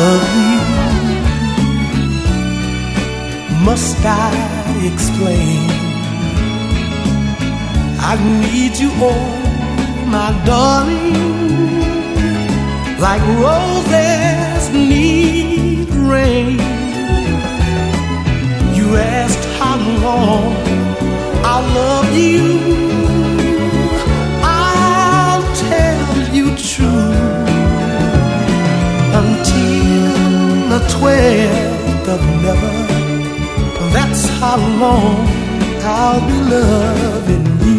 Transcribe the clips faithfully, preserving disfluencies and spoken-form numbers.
love you. Must I explain? I need you, oh my darling, like roses need rain. You asked how long I'll love you. I'll tell you true, until the twelfth of never. That's how long I'll be loving you.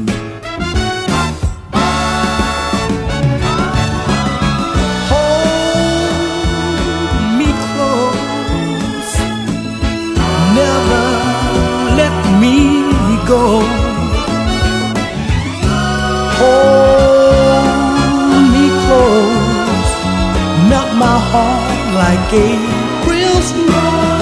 Go. Hold me close, melt my heart like April's snow.